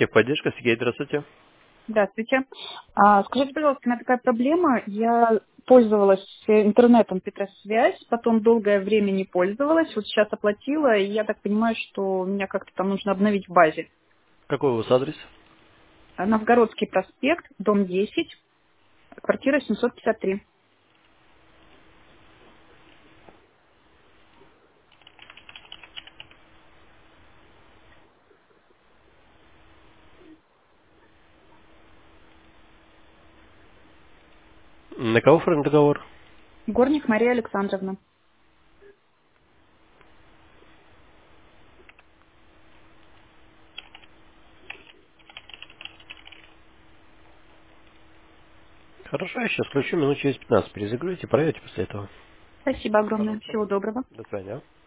Техподдержка, Сергей, здравствуйте. Здравствуйте. Скажите, пожалуйста, у меня такая проблема. Я пользовалась интернетом Петросвязь, потом долгое время не пользовалась, вот сейчас оплатила, и я так понимаю, что меня как-то там нужно обновить в базе. Какой у вас адрес? Новгородский проспект, дом 10, квартира 753. На кого оформлен договор? Горник Мария Александровна. Хорошо, я сейчас включу, минут через 15 перезагрузите, проверьте после этого. Спасибо огромное. Пожалуйста. Всего доброго. До свидания.